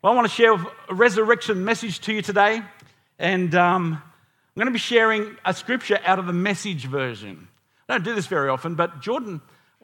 Well, I want to share a resurrection message to you today, and I'm going to be sharing a scripture out of the Message version. I don't do this very often, but Eugene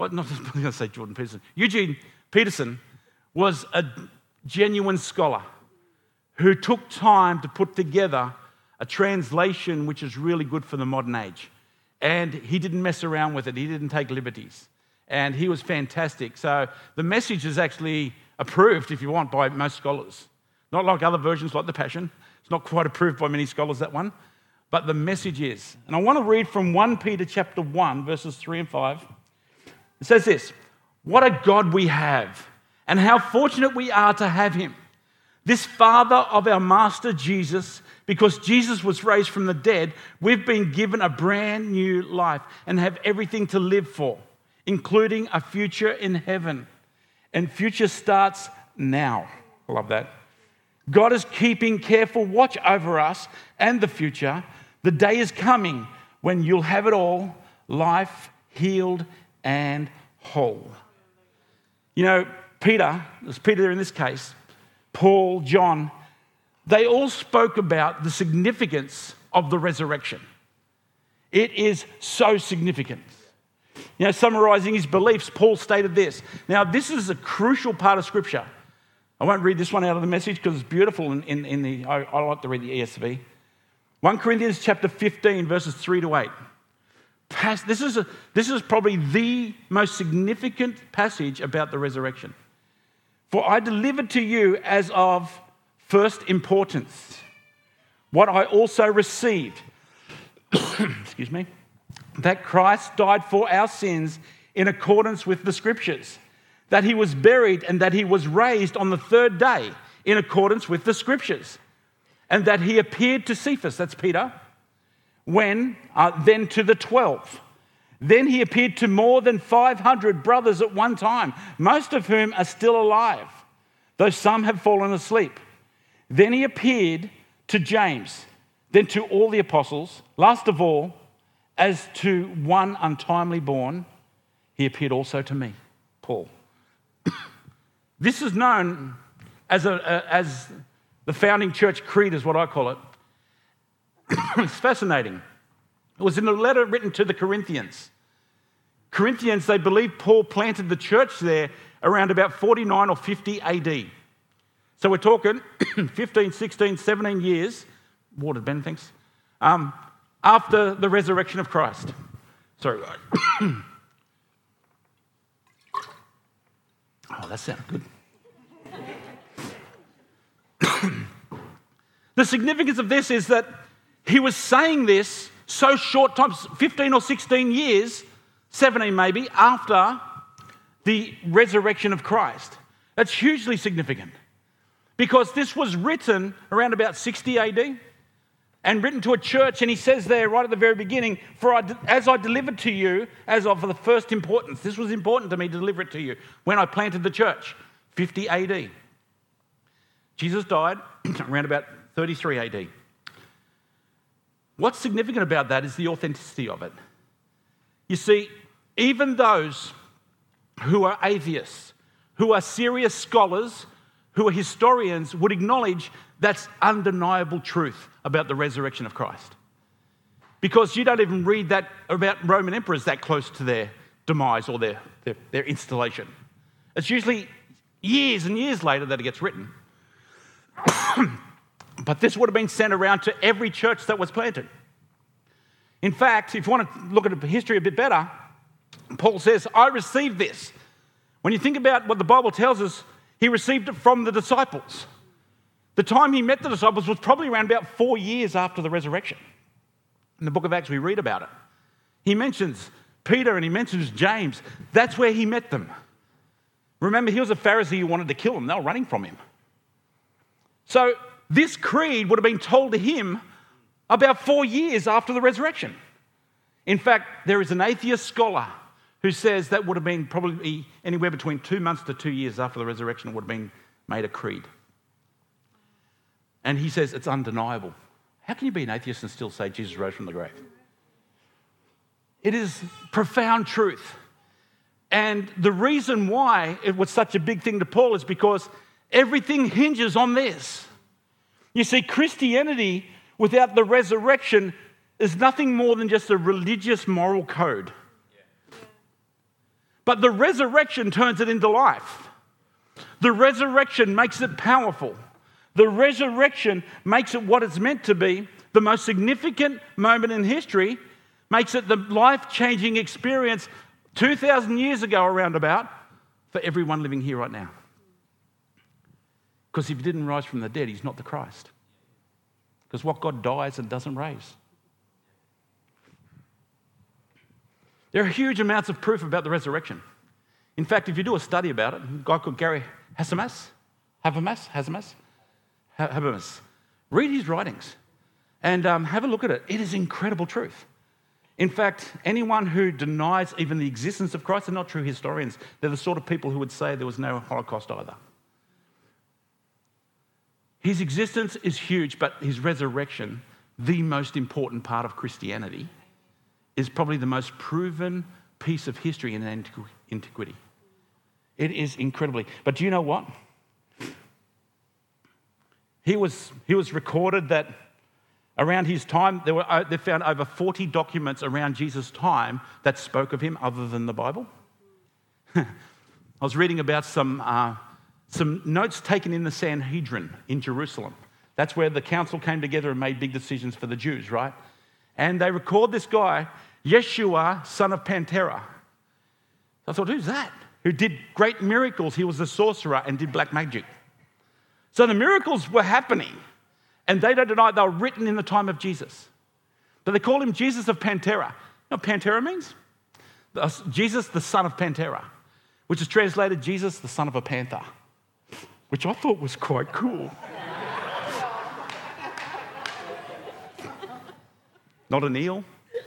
Peterson was a genuine scholar who took time to put together a translation which is really good for the modern age. And he didn't mess around with it. He didn't take liberties. And he was fantastic. So the Message is actually approved, if you want, by most scholars. Not like other versions like the Passion. It's not quite approved by many scholars, that one. But the Message is. And I want to read from 1 Peter chapter 1, verses 3 and 5. It says this: "What a God we have, and how fortunate we are to have him. This Father of our Master Jesus, because Jesus was raised from the dead, we've been given a brand new life and have everything to live for, including a future in heaven. And future starts now." I love that. God is keeping careful watch over us and the future. The day is coming when you'll have it all, life, healed and whole. You know, Peter, there's Peter in this case, Paul, John, they all spoke about the significance of the resurrection. It is so significant. You know, summarizing his beliefs, Paul stated this. Now, this is a crucial part of Scripture. I won't read this one out of the Message because it's beautiful. I like to read the ESV. 1 Corinthians chapter 15, verses 3 to 8. This is probably the most significant passage about the resurrection. "For I delivered to you as of first importance what I also received." Excuse me. "That Christ died for our sins in accordance with the Scriptures, that he was buried and that he was raised on the third day in accordance with the Scriptures, and that he appeared to Cephas," that's Peter, then to the 12. "Then he appeared to more than 500 brothers at one time, most of whom are still alive, though some have fallen asleep. Then he appeared to James, then to all the apostles. Last of all, as to one untimely born, he appeared also to me," Paul. This is known as the founding church creed, is what I call it. It's fascinating. It was in a letter written to the Corinthians. Corinthians, they believe Paul planted the church there around about 49 or 50 AD. So we're talking 15, 16, 17 years, watered Ben, thanks, after the resurrection of Christ. Sorry. Oh, that sounded good. The significance of this is that he was saying this so short time, 15 or 16 years, 17 maybe, after the resurrection of Christ. That's hugely significant because this was written around about 60 AD and written to a church, and he says there right at the very beginning, as I delivered to you as of the first importance. This was important to me to deliver it to you when I planted the church, 50 AD. Jesus died around about 33 AD. What's significant about that is the authenticity of it. You see, even those who are atheists, who are serious scholars, who are historians, would acknowledge that's undeniable truth about the resurrection of Christ. Because you don't even read that about Roman emperors that close to their demise or their installation. It's usually years and years later that it gets written. But this would have been sent around to every church that was planted. In fact, if you want to look at the history a bit better, Paul says, "I received this." When you think about what the Bible tells us, he received it from the disciples. The time he met the disciples was probably around about 4 years after the resurrection. In the book of Acts, we read about it. He mentions Peter and he mentions James. That's where he met them. Remember, he was a Pharisee who wanted to kill him. They were running from him. So this creed would have been told to him about 4 years after the resurrection. In fact, there is an atheist scholar who says that would have been probably anywhere between 2 months to 2 years after the resurrection it would have been made a creed. And he says it's undeniable. How can you be an atheist and still say Jesus rose from the grave? It is profound truth. And the reason why it was such a big thing to Paul is because Everything hinges on this. You see, Christianity without the resurrection is nothing more than just a religious moral code. But the resurrection turns it into life. The resurrection makes it powerful. The resurrection makes it what it's meant to be. The most significant moment in history makes it the life-changing experience 2,000 years ago around about for everyone living here right now. Because if he didn't rise from the dead, he's not the Christ. Because what God dies and doesn't raise. There are huge amounts of proof about the resurrection. In fact, if you do a study about it, a guy called Gary Habermas, read his writings and have a look at it. It is incredible truth. In fact, anyone who denies even the existence of Christ are not true historians. They're the sort of people who would say there was no Holocaust either. His existence is huge, but his resurrection, the most important part of Christianity, is probably the most proven piece of history in antiquity. It is incredibly. But do you know what? He was recorded that around his time, they found over 40 documents around Jesus' time that spoke of him other than the Bible. I was reading about some notes taken in the Sanhedrin in Jerusalem. That's where the council came together and made big decisions for the Jews, right? And they record this guy, Yeshua, son of Pantera. I thought, who's that? Who did great miracles. He was a sorcerer and did black magic. So the miracles were happening, and they don't deny they were written in the time of Jesus. But they called him Jesus of Pantera. You know what Pantera means? Jesus, the son of Pantera, which is translated Jesus, the son of a panther, which I thought was quite cool. Not an eel.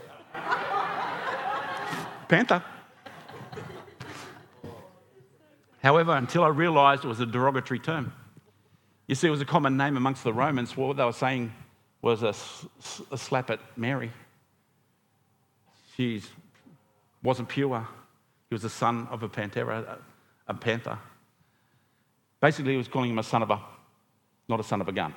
Panther. However, until I realised it was a derogatory term. You see, it was a common name amongst the Romans. What they were saying was a slap at Mary. She wasn't pure. He was the son of a panther. Basically, he was calling him not a son of a gun.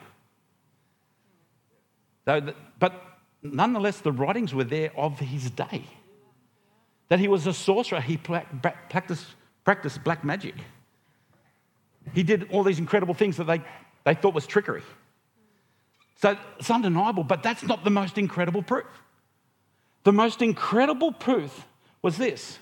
But nonetheless, the writings were there of his day. That he was a sorcerer. He practiced black magic. He did all these incredible things that they thought was trickery. So it's undeniable, but that's not the most incredible proof. The most incredible proof was this.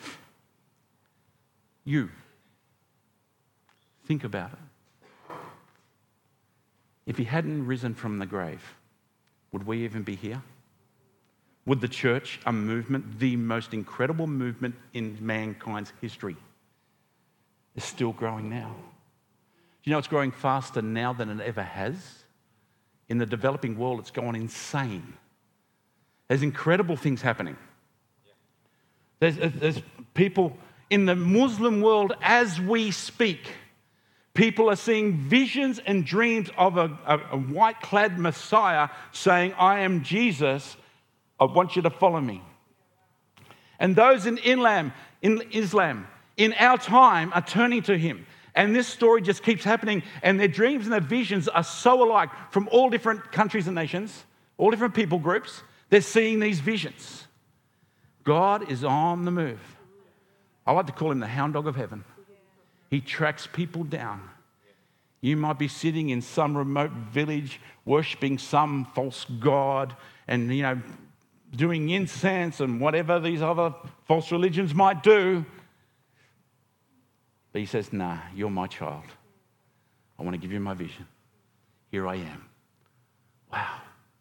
You. Think about it. If he hadn't risen from the grave, would we even be here? Would the church, a movement, the most incredible movement in mankind's history, is still growing now? Do you know it's growing faster now than it ever has? In the developing world, it's gone insane. There's incredible things happening. There's people in the Muslim world as we speak. People are seeing visions and dreams of a white-clad Messiah saying, I am Jesus, I want you to follow me. And those in Islam, in our time, are turning to him. And this story just keeps happening, and their dreams and their visions are so alike from all different countries and nations, all different people groups. They're seeing these visions. God is on the move. I like to call him the hound dog of heaven. He tracks people down. You might be sitting in some remote village worshipping some false god and, doing incense and whatever these other false religions might do. But he says, nah, you're my child. I want to give you my vision. Here I am. Wow.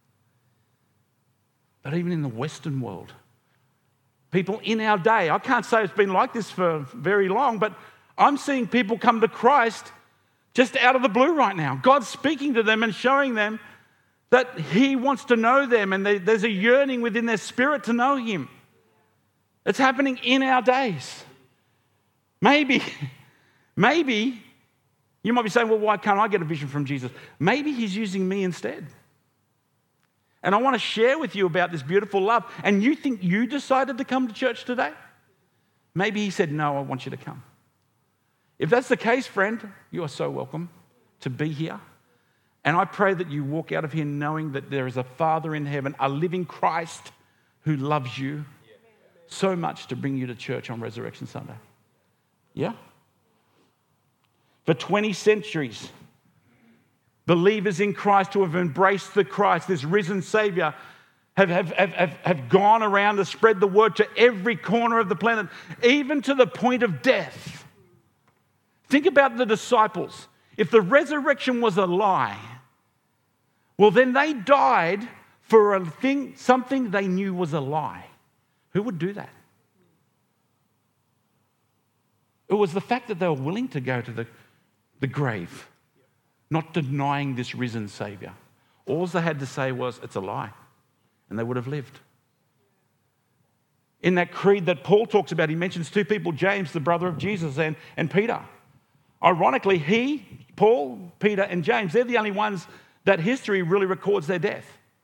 But even in the Western world, people in our day, I can't say it's been like this for very long, but I'm seeing people come to Christ just out of the blue right now. God's speaking to them and showing them that he wants to know them, and there's a yearning within their spirit to know him. It's happening in our days. Maybe you might be saying, well, why can't I get a vision from Jesus? Maybe he's using me instead. And I want to share with you about this beautiful love. And you think you decided to come to church today? Maybe he said, no, I want you to come. If that's the case, friend, you are so welcome to be here. And I pray that you walk out of here knowing that there is a Father in heaven, a living Christ who loves you so much to bring you to church on Resurrection Sunday. Yeah? For 20 centuries, believers in Christ who have embraced the Christ, this risen Savior, have gone around to spread the word to every corner of the planet, even to the point of death. Think about the disciples. If the resurrection was a lie, well, then they died for something they knew was a lie. Who would do that? It was the fact that they were willing to go to the grave, not denying this risen Savior. All they had to say was, it's a lie, and they would have lived. In that creed that Paul talks about, he mentions two people, James, the brother of Jesus, and Peter. Ironically, Paul, Peter, and James, they're the only ones that history really records their death.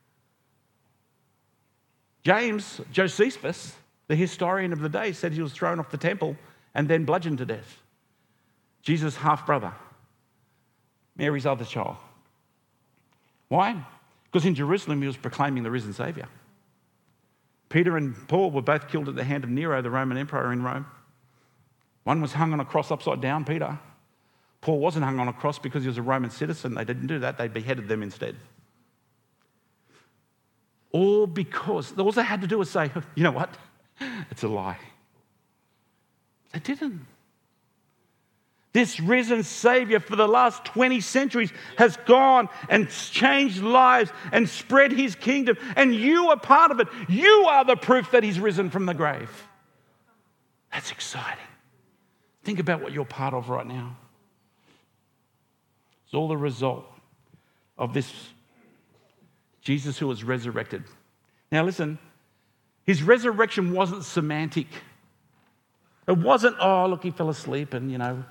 James, Josephus, the historian of the day, said he was thrown off the temple and then bludgeoned to death. Jesus' half-brother, Mary's other child. Why? Because in Jerusalem he was proclaiming the risen Saviour. Peter and Paul were both killed at the hand of Nero, the Roman emperor in Rome. One was hung on a cross upside down, Peter. Paul wasn't hung on a cross because he was a Roman citizen. They didn't do that. They beheaded them instead. All because all they had to do was say, you know what? It's a lie. They didn't. This risen Savior for the last 20 centuries has gone and changed lives and spread his kingdom. And you are part of it. You are the proof that he's risen from the grave. That's exciting. Think about what you're part of right now. It's all the result of this Jesus who was resurrected. Now listen, his resurrection wasn't semantic. It wasn't, oh, look, he fell asleep and,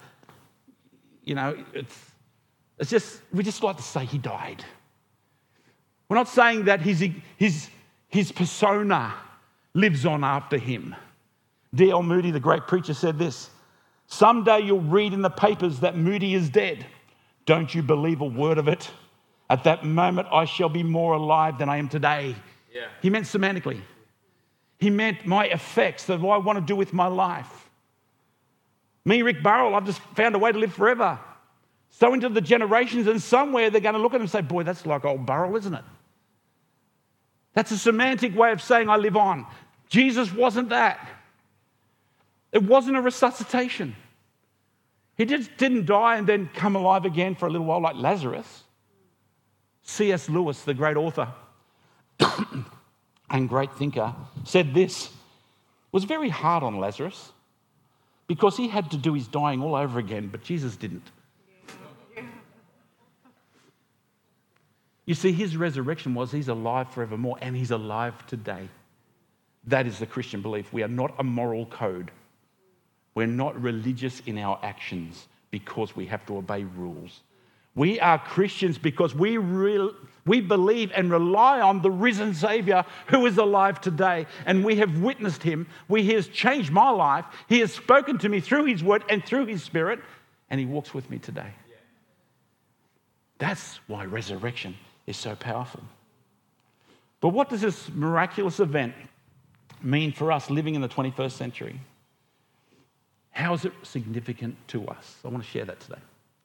it's just, we just like to say he died. We're not saying that his persona lives on after him. D.L. Moody, the great preacher, said this: someday you'll read in the papers that Moody is dead. Don't you believe a word of it? At that moment, I shall be more alive than I am today. Yeah. He meant semantically. He meant my effects, that what I want to do with my life. Me, Rick Burrell, I've just found a way to live forever. So into the generations, and somewhere they're going to look at him and say, boy, that's like old Burrell, isn't it? That's a semantic way of saying I live on. Jesus wasn't that. It wasn't a resuscitation. He just didn't die and then come alive again for a little while like Lazarus. C.S. Lewis, the great author and great thinker, said this: was very hard on Lazarus because he had to do his dying all over again, but Jesus didn't. You see, his resurrection was he's alive forevermore, and he's alive today. That is the Christian belief. We are not a moral code. We're not religious in our actions because we have to obey rules. We are Christians because we believe and rely on the risen Savior who is alive today. And we have witnessed him. He has changed my life. He has spoken to me through his word and through his spirit. And he walks with me today. That's why resurrection is so powerful. But what does this miraculous event mean for us living in the 21st century? How is it significant to us? I want to share that today.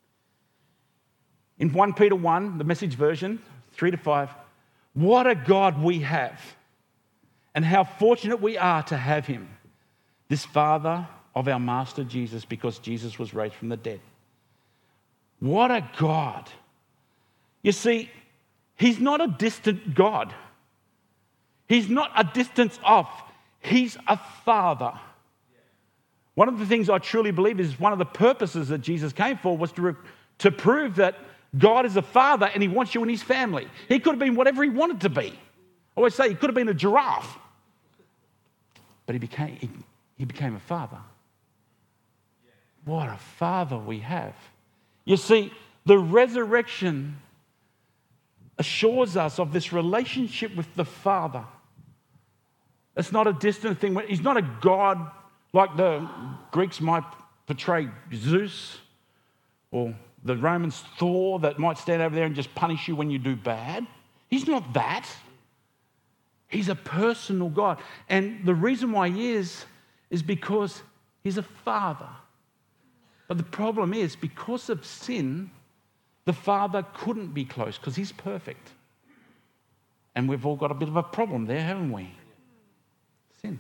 In 1 Peter 1, the Message version, 3-5, what a God we have, and how fortunate we are to have him, this Father of our Master Jesus, because Jesus was raised from the dead. What a God. You see, he's not a distant God. He's not a distance off. He's a Father. One of the things I truly believe is one of the purposes that Jesus came for was to prove that God is a father and he wants you in his family. He could have been whatever he wanted to be. I always say he could have been a giraffe. But he became a father. What a father we have. You see, the resurrection assures us of this relationship with the Father. It's not a distant thing. He's not a God like the Greeks might portray Zeus or the Romans Thor that might stand over there and just punish you when you do bad. He's not that. He's a personal God. And the reason why he is because he's a father. But the problem is, because of sin, the Father couldn't be close because he's perfect. And we've all got a bit of a problem there, haven't we? Sin.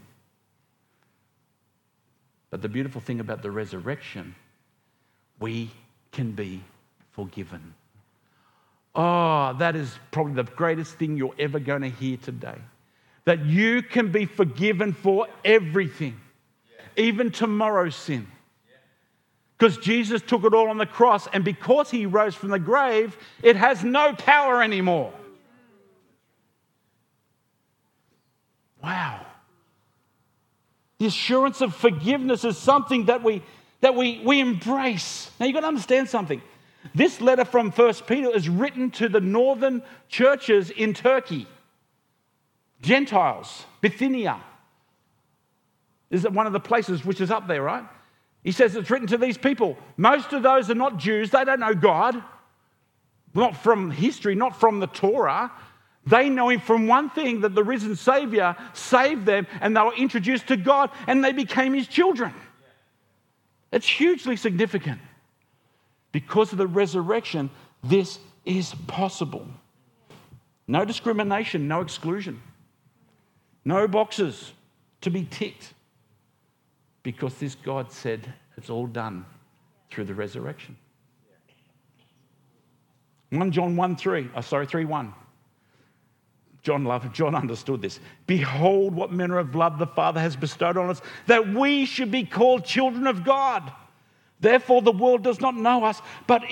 But the beautiful thing about the resurrection, we can be forgiven. Oh, that is probably the greatest thing you're ever going to hear today. That you can be forgiven for everything, even tomorrow's sin. Because Jesus took it all on the cross, and because he rose from the grave, it has no power anymore. Wow. The assurance of forgiveness is something that we embrace. Now, you've got to understand something. This letter from 1 Peter is written to the northern churches in Turkey. Gentiles, Bithynia is one of the places which is up there, right? He says it's written to these people. Most of those are not Jews. They don't know God. Not from history, not from the Torah. They know him from one thing, that the risen Savior saved them and they were introduced to God and they became his children. It's hugely significant. Because of the resurrection, this is possible. No discrimination, no exclusion. No boxes to be ticked. Because this God said it's all done through the resurrection. 1 John 3:1. John understood this. Behold what manner of love the Father has bestowed on us, that we should be called children of God. Therefore the world does not know us, but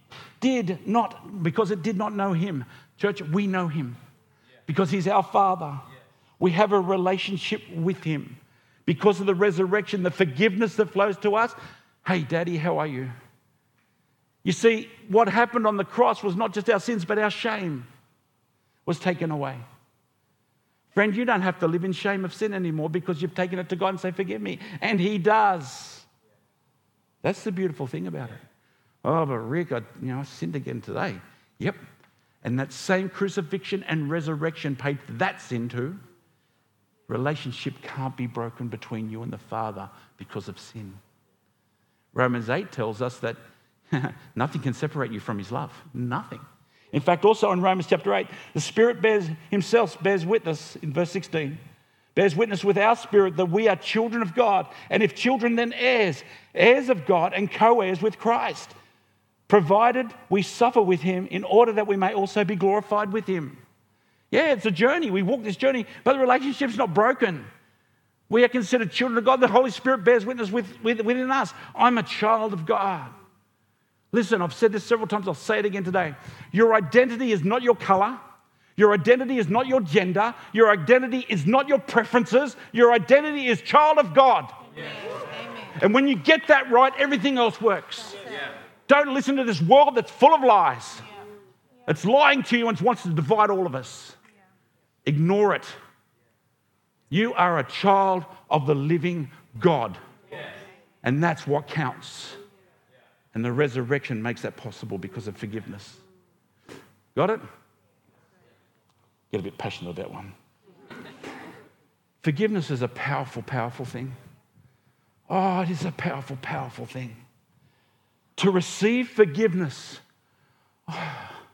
because it did not know him. Church, we know him. Because he's our Father. We have a relationship with him. Because of the resurrection, the forgiveness that flows to us. Hey, Daddy, how are you? You see, what happened on the cross was not just our sins, but our shame was taken away. Friend, you don't have to live in shame of sin anymore because you've taken it to God and say, forgive me. And he does. That's the beautiful thing about it. Oh, but Rick, I sinned again today. Yep. And that same crucifixion and resurrection paid for that sin too. Relationship can't be broken between you and the Father because of sin. Romans 8 tells us that nothing can separate you from his love. Nothing. In fact, also in Romans chapter 8, the Spirit himself bears witness, in verse 16, bears witness with our spirit that we are children of God. And if children, then heirs, heirs of God and co-heirs with Christ, provided we suffer with him in order that we may also be glorified with him. Yeah, it's a journey. We walk this journey, but the relationship's not broken. We are considered children of God. The Holy Spirit bears witness within us. I'm a child of God. Listen, I've said this several times. I'll say it again today. Your identity is not your color. Your identity is not your gender. Your identity is not your preferences. Your identity is child of God. Yes. And when you get that right, everything else works. Yeah. Don't listen to this world that's full of lies. Yeah. It's lying to you and wants to divide all of us. Yeah. Ignore it. You are a child of the living God. Yes. And that's what counts. And the resurrection makes that possible because of forgiveness. Got it? Get a bit passionate about one. Forgiveness is a powerful, powerful thing. Oh, it is a powerful, powerful thing. To receive forgiveness. Oh,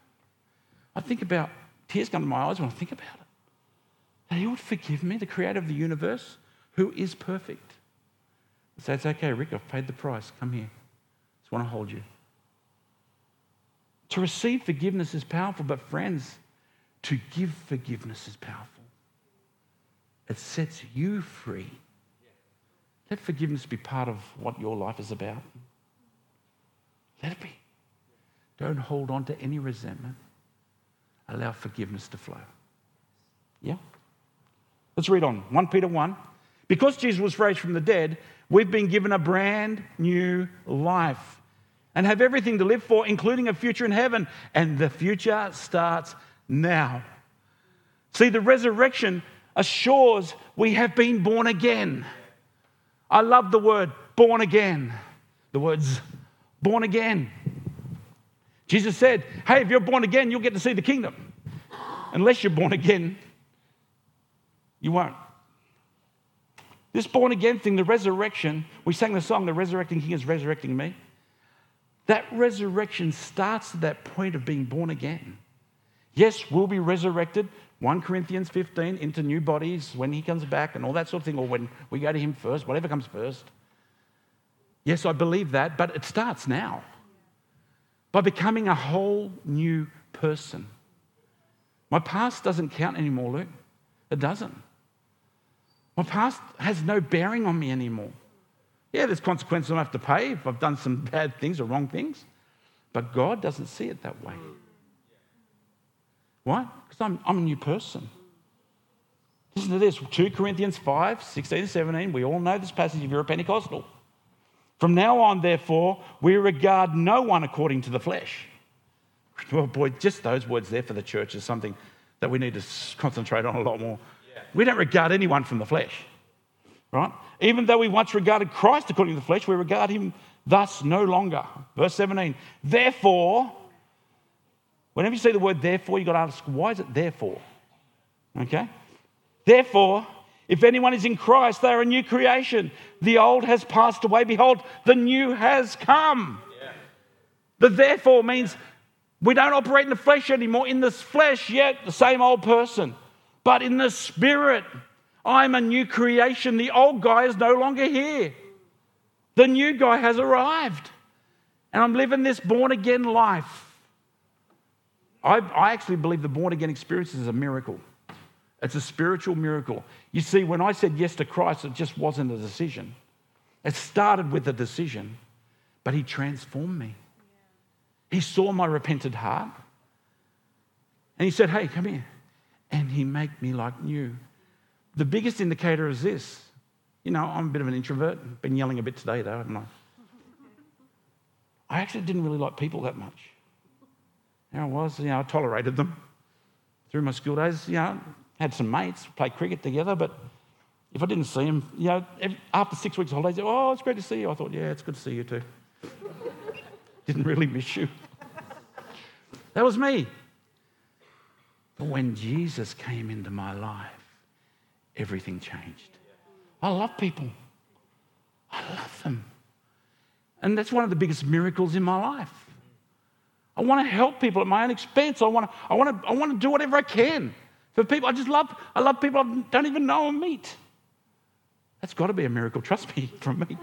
I think about, tears come to my eyes when I think about it. That he would forgive me, the creator of the universe, who is perfect. So it's okay, Rick, I've paid the price. Come here. Just want to hold you. To receive forgiveness is powerful, but friends, to give forgiveness is powerful. It sets you free. Let forgiveness be part of what your life is about. Let it be. Don't hold on to any resentment. Allow forgiveness to flow. Yeah? Let's read on. 1 Peter 1. Because Jesus was raised from the dead, we've been given a brand new life and have everything to live for, including a future in heaven. And the future starts now. See, the resurrection assures we have been born again. I love the word born again. The words born again. Jesus said, hey, if you're born again, you'll get to see the kingdom. Unless you're born again, you won't. This born again thing, the resurrection, we sang the song, the resurrecting King is resurrecting me. That resurrection starts at that point of being born again. Yes, we'll be resurrected, 1 Corinthians 15, into new bodies when he comes back and all that sort of thing, or when we go to him first, whatever comes first. Yes, I believe that, but it starts now by becoming a whole new person. My past doesn't count anymore, Luke. It doesn't. My past has no bearing on me anymore. Yeah, there's consequences I have to pay if I've done some bad things or wrong things, but God doesn't see it that way. Why? Because I'm a new person. Listen to this, 2 Corinthians 5, 16 and 17. We all know this passage if you're a Pentecostal. From now on, therefore, we regard no one according to the flesh. Well, boy, just those words there for the church is something that we need to concentrate on a lot more. Yeah. We don't regard anyone from the flesh, right? Even though we once regarded Christ according to the flesh, we regard him thus no longer. Verse 17, therefore, whenever you see the word therefore, you've got to ask, why is it therefore? Okay? Therefore, if anyone is in Christ, they are a new creation. The old has passed away. Behold, the new has come. Yeah. The therefore means we don't operate in the flesh anymore. In this flesh, yet the same old person. But in the spirit, I'm a new creation. The old guy is no longer here. The new guy has arrived. And I'm living this born-again life. I actually believe the born-again experience is a miracle. It's a spiritual miracle. You see, when I said yes to Christ, it just wasn't a decision. It started with a decision, but he transformed me. He saw my repentant heart, and he said, hey, come here. And he made me like new. The biggest indicator is this. You know, I'm a bit of an introvert. Been yelling a bit today, though, haven't I? I actually didn't really like people that much. There I was, I tolerated them through my school days, had some mates, played cricket together, but if I didn't see them, after 6 weeks of holidays, oh, it's great to see you. I thought, yeah, it's good to see you too. Didn't really miss you. That was me. But when Jesus came into my life, everything changed. I love people. I love them. And that's one of the biggest miracles in my life. I want to help people at my own expense. I want to do whatever I can for people. I love people I don't even know or meet. That's got to be a miracle, trust me, from me.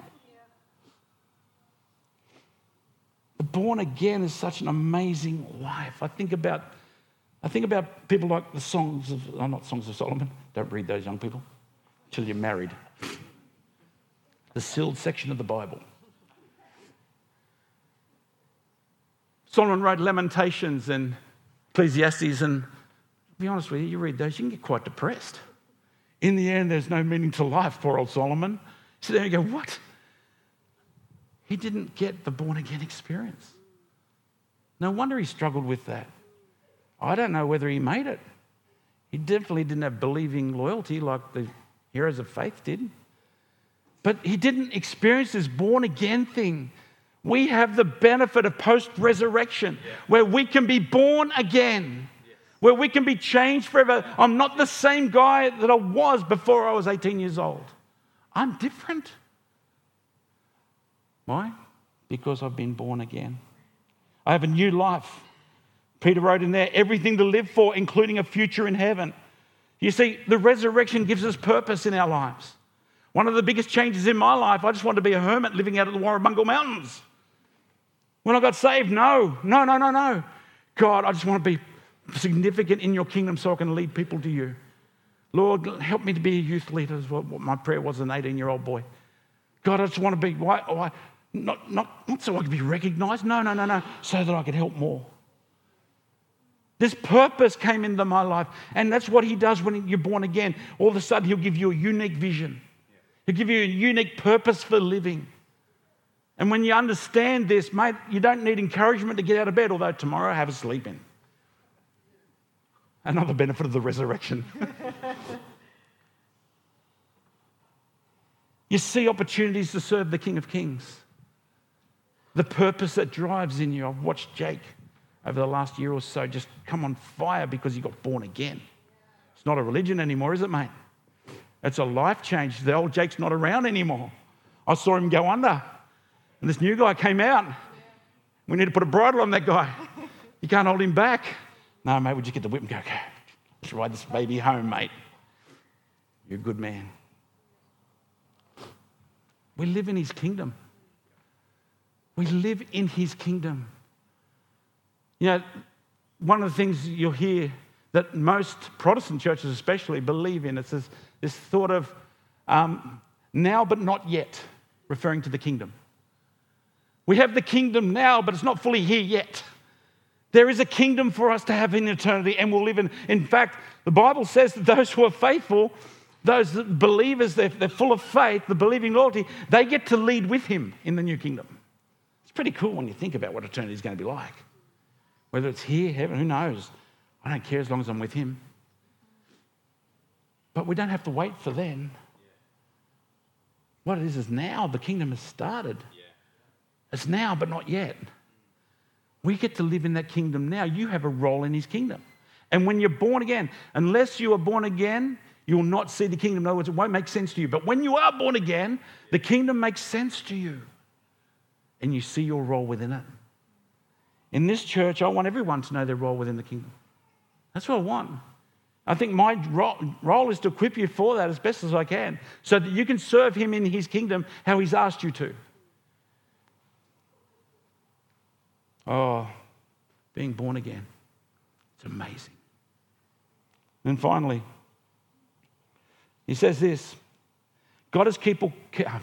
The born again is such an amazing life. I think about people like the not Songs of Solomon. Don't read those, young people, until you're married. The sealed section of the Bible. Solomon wrote Lamentations and Ecclesiastes, and to be honest with you, you read those, you can get quite depressed. In the end, there's no meaning to life, poor old Solomon. So there you go, what? He didn't get the born-again experience. No wonder he struggled with that. I don't know whether he made it. He definitely didn't have believing loyalty like the heroes of faith did. But he didn't experience this born-again thing. We have the benefit of post-resurrection, where we can be born again, where we can be changed forever. I'm not the same guy that I was before I was 18 years old. I'm different. Why? Because I've been born again. I have a new life. Peter wrote in there, everything to live for, including a future in heaven. You see, the resurrection gives us purpose in our lives. One of the biggest changes in my life, I just wanted to be a hermit living out of the Warrumbungle Mountains. When I got saved, no. God, I just want to be significant in your kingdom so I can lead people to you. Lord, help me to be a youth leader is what my prayer was as an 18-year-old boy. God, I just want to be, not so I can be recognized, no, so that I can help more. This purpose came into my life, and that's what he does when you're born again. All of a sudden, he'll give you a unique vision. He'll give you a unique purpose for living. And when you understand this, mate, you don't need encouragement to get out of bed, although tomorrow have a sleep in. Another benefit of the resurrection. You see opportunities to serve the King of Kings. the purpose that drives in you. I've watched Jake over the last year or so just come on fire because he got born again. It's not a religion anymore, is it, mate? It's a life change. The old Jake's not around anymore. I saw him go under, and this new guy came out. We need to put a bridle on that guy. You can't hold him back. No, mate, we'll just get the whip and go, okay, let's ride this baby home, mate. You're a good man. We live in his kingdom. We live in his kingdom. You know, one of the things you'll hear that most Protestant churches especially believe in, it's this thought of now but not yet, referring to the kingdom. We have the kingdom now, but it's not fully here yet. There is a kingdom for us to have in eternity, and we'll live in. In fact, the Bible says that those who are faithful, those believers, they're full of faith, the believing loyalty, they get to lead with him in the new kingdom. It's pretty cool when you think about what eternity is going to be like. Whether it's here, heaven, who knows? I don't care as long as I'm with him. But we don't have to wait for then. What it is now, the kingdom has started. It's now, but not yet. We get to live in that kingdom now. You have a role in his kingdom. And when you're born again, unless you are born again, you will not see the kingdom. In other words, it won't make sense to you. But when you are born again, the kingdom makes sense to you. And you see your role within it. In this church, I want everyone to know their role within the kingdom. That's what I want. I think my role is to equip you for that as best as I can, so that you can serve him in his kingdom how he's asked you to. Oh, being born again. It's amazing. And finally, he says this. God is keeping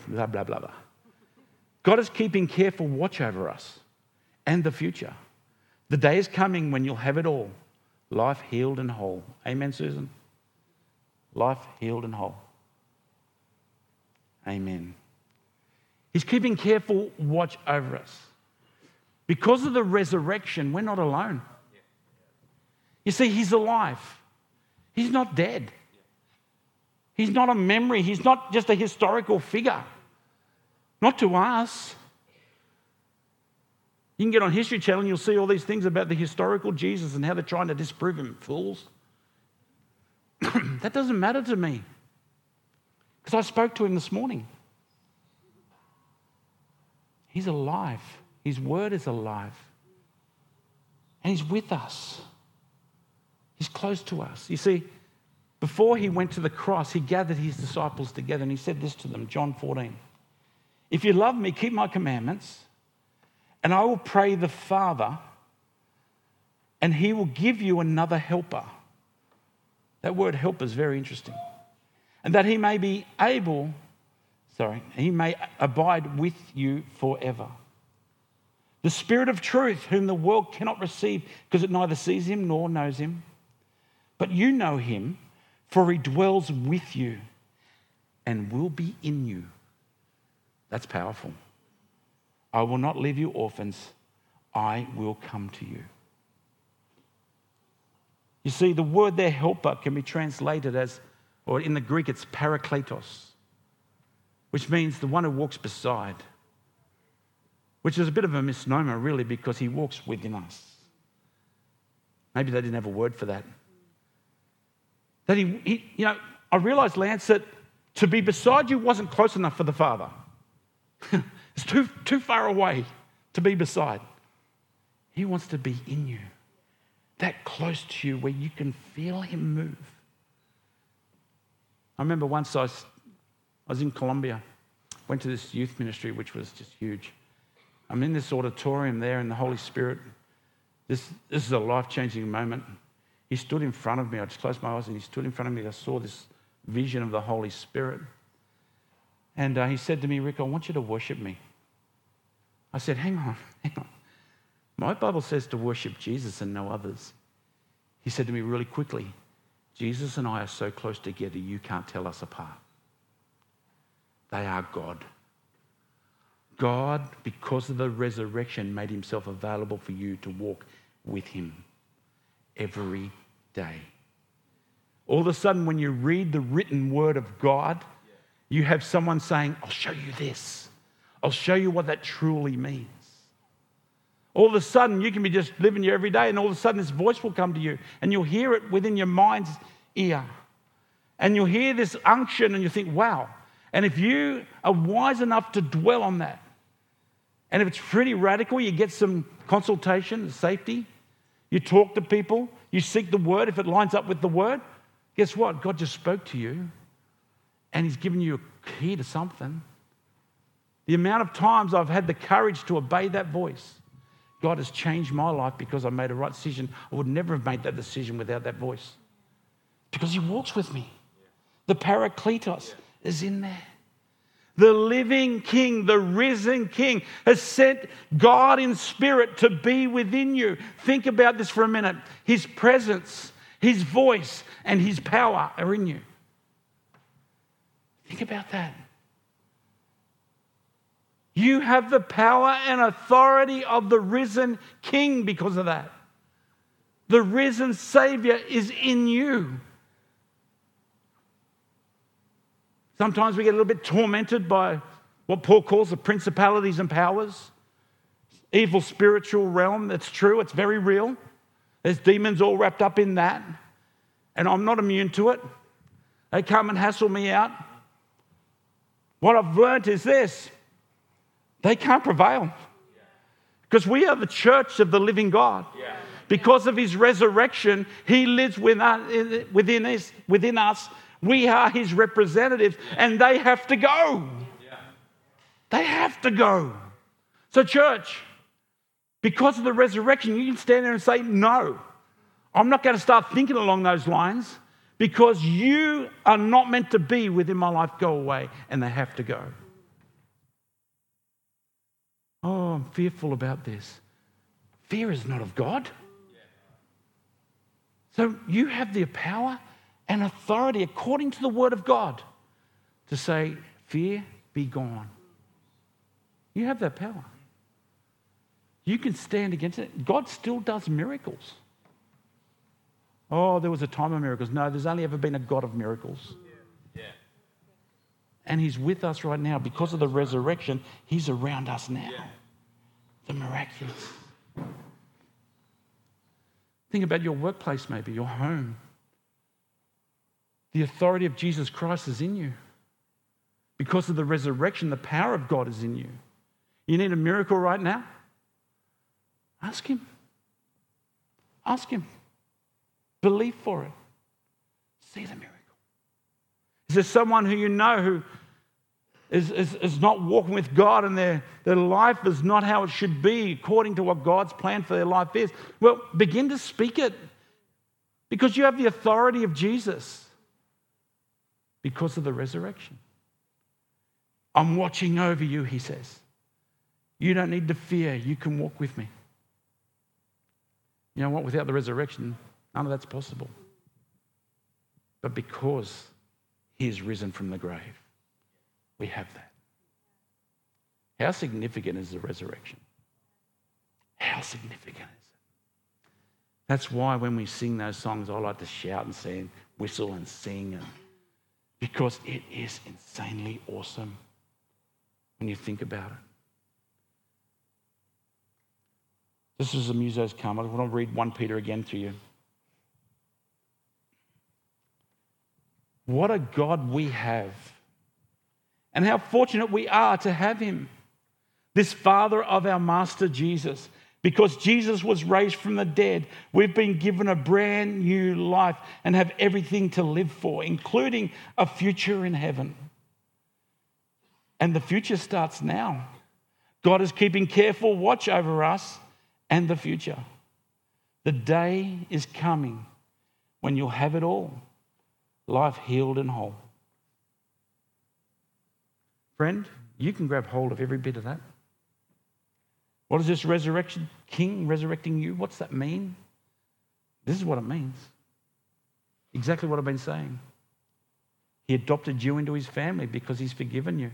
careful watch over us and the future. The day is coming when you'll have it all. Life healed and whole. Amen, Susan? Life healed and whole. Amen. He's keeping careful watch over us. Because of the resurrection, we're not alone. You see, he's alive. He's not dead. He's not a memory. He's not just a historical figure. Not to us. You can get on History Channel and you'll see all these things about the historical Jesus and how they're trying to disprove him. Fools. That doesn't matter to me. Because I spoke to him this morning. He's alive. His word is alive. And he's with us. He's close to us. You see, before he went to the cross, he gathered his disciples together and he said this to them, John 14. If you love me, keep my commandments, and I will pray the Father, and he will give you another helper. That word helper is very interesting. And that he may abide with you forever. The Spirit of truth, whom the world cannot receive because it neither sees him nor knows him. But you know him, for he dwells with you and will be in you. That's powerful. I will not leave you orphans. I will come to you. You see, the word there, helper, can be translated as, or in the Greek it's parakletos, which means the one who walks beside, which is a bit of a misnomer really because he walks within us. Maybe they didn't have a word for that. That I realised, Lance, that to be beside you wasn't close enough for the Father. It's too far away to be beside. He wants to be in you, that close to you where you can feel him move. I remember once I was in Colombia, went to this youth ministry, which was just huge. I'm in this auditorium there, and the Holy Spirit, this is a life-changing moment. He stood in front of me. I just closed my eyes, and he stood in front of me. I saw this vision of the Holy Spirit. And he said to me, Rick, I want you to worship me. I said, hang on. My Bible says to worship Jesus and no others. He said to me really quickly, Jesus and I are so close together, you can't tell us apart. They are God. God, because of the resurrection, made himself available for you to walk with him every day. All of a sudden, when you read the written word of God, you have someone saying, I'll show you this. I'll show you what that truly means. All of a sudden, you can be just living your everyday, and all of a sudden this voice will come to you, and you'll hear it within your mind's ear. And you'll hear this unction, and you think, wow. And if you are wise enough to dwell on that, and if it's pretty radical, you get some consultation, safety, you talk to people, you seek the word. If it lines up with the word, guess what? God just spoke to you, and he's given you a key to something. The amount of times I've had the courage to obey that voice, God has changed my life because I made a right decision. I would never have made that decision without that voice. Because he walks with me. The Parakletos is in there. The living King, the risen King, has sent God in spirit to be within you. Think about this for a minute. His presence, his voice, and his power are in you. Think about that. You have the power and authority of the risen King because of that. The risen Savior is in you. Sometimes we get a little bit tormented by what Paul calls the principalities and powers. Evil spiritual realm, that's true, it's very real. There's demons all wrapped up in that. And I'm not immune to it. They come and hassle me out. What I've learned is this. They can't prevail. Because we are the church of the living God. Because of his resurrection, he lives within us. We are his representatives, and they have to go. They have to go. So church, because of the resurrection, you can stand there and say, no, I'm not going to start thinking along those lines because you are not meant to be within my life. Go away, and they have to go. Oh, I'm fearful about this. Fear is not of God. So you have the power and authority according to the word of God to say, fear, be gone. You have that power. You can stand against it. God still does miracles. Oh, there was a time of miracles. No, there's only ever been a God of miracles. And he's with us right now. Because of the resurrection, he's around us now. The miraculous. Think about your workplace maybe, your home. The authority of Jesus Christ is in you. Because of the resurrection, the power of God is in you. You need a miracle right now? Ask him. Ask him. Believe for it. See the miracle. Is there someone who you know who is not walking with God and their life is not how it should be according to what God's plan for their life is? Well, begin to speak it because you have the authority of Jesus because of the resurrection. I'm watching over you, he says. You don't need to fear. You can walk with me. You know what? Without the resurrection, none of that's possible. But because he is risen from the grave, we have that. How significant is the resurrection? How significant is it? That's why when we sing those songs, I like to shout and sing, whistle and sing, because it is insanely awesome when you think about it. This is the musos come. I want to read 1 Peter again to you. What a God we have. And how fortunate we are to have him, this Father of our Master Jesus. Because Jesus was raised from the dead, we've been given a brand new life and have everything to live for, including a future in heaven. And the future starts now. God is keeping careful watch over us and the future. The day is coming when you'll have it all, life healed and whole. Friend, you can grab hold of every bit of that. What is this resurrection king resurrecting you? What's that mean? This is what it means. Exactly what I've been saying. He adopted you into his family because he's forgiven you.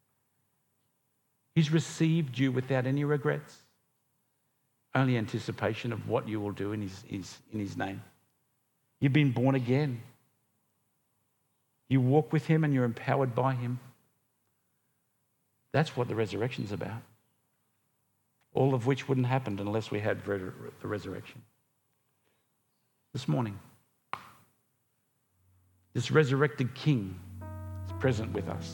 He's received you without any regrets. Only anticipation of what you will do in his name. You've been born again. You walk with him and you're empowered by him. That's what the resurrection's about. all of which wouldn't happen unless we had the resurrection. This morning, this resurrected King is present with us.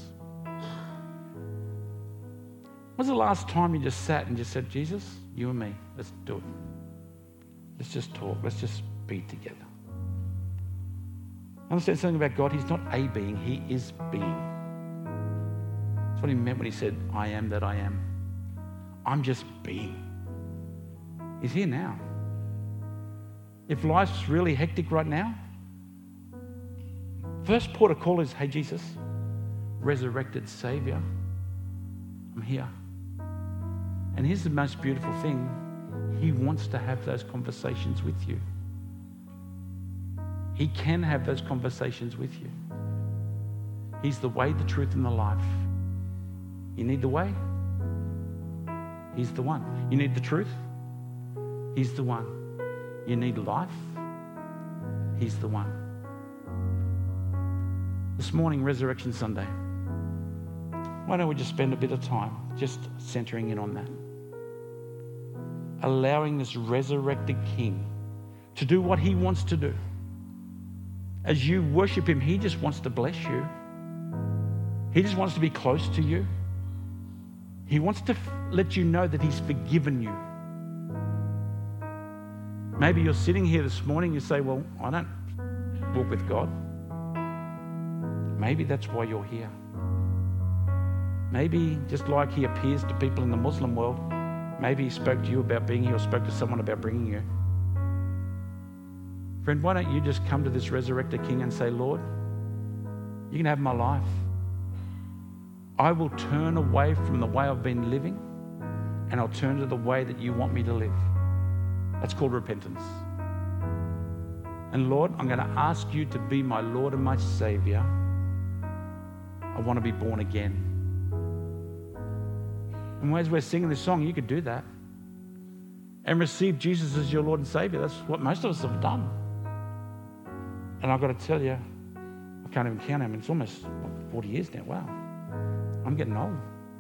When was the last time you just sat and just said, Jesus, you and me, let's do it. Let's just talk. Let's just be together. Understand something about God? He's not a being. He is being. That's what he meant when he said, I am that I am. I'm just being. He's here now. If life's really hectic right now, first port of call is, hey, Jesus, resurrected Savior, I'm here. And here's the most beautiful thing. He wants to have those conversations with you. He can have those conversations with you. He's the way, the truth, and the life. You need the way? He's the one. You need the truth? He's the one. You need life? He's the one. This morning, Resurrection Sunday, why don't we just spend a bit of time just centering in on that? Allowing this resurrected King to do what he wants to do. As you worship him, he just wants to bless you. He just wants to be close to you. He wants to let you know that he's forgiven you. Maybe you're sitting here this morning, you say, well, I don't walk with God. Maybe that's why you're here. Maybe just like he appears to people in the Muslim world, maybe he spoke to you about being here or spoke to someone about bringing you. Friend, why don't you just come to this resurrected King and say, Lord, you can have my life. I will turn away from the way I've been living and I'll turn to the way that you want me to live. That's called repentance. And Lord, I'm going to ask you to be my Lord and my Savior. I want to be born again. And as we're singing this song, you could do that and receive Jesus as your Lord and Savior. That's what most of us have done. And I've got to tell you, I can't even count how many. It's almost 40 years now. Wow. I'm getting old.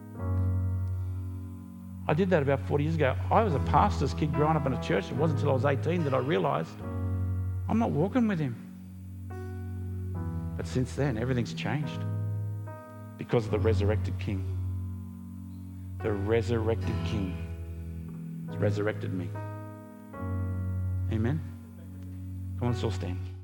I did that about 40 years ago. I was a pastor's kid growing up in a church. It wasn't until I was 18 that I realized I'm not walking with him. But since then, everything's changed because of the resurrected King. The resurrected King has resurrected me. Amen. Come on, let's all stand.